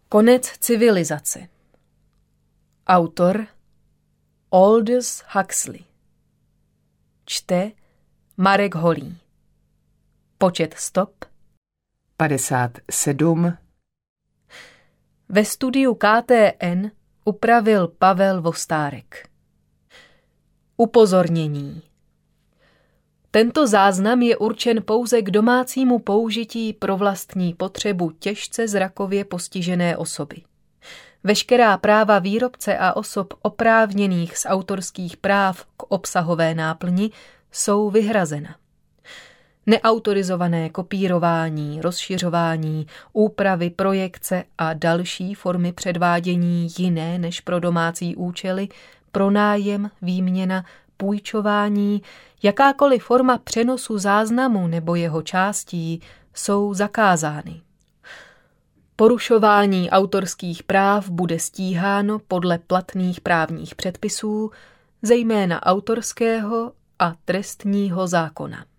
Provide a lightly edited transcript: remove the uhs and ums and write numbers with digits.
Konec civilizace. Autor Aldous Huxley. Čte Marek Holý. Počet stop 57. Ve studiu KTN upravil Pavel Vostárek. Upozornění. Tento záznam je určen pouze k domácímu použití pro vlastní potřebu těžce zrakově postižené osoby. Veškerá práva výrobce a osob oprávněných z autorských práv k obsahové náplni jsou vyhrazena. Neautorizované kopírování, rozšiřování, úpravy, projekce a další formy předvádění jiné než pro domácí účely, pronájem, výměna, půjčování, jakákoliv forma přenosu záznamu nebo jeho částí jsou zakázány. Porušování autorských práv bude stíháno podle platných právních předpisů, zejména autorského a trestního zákona.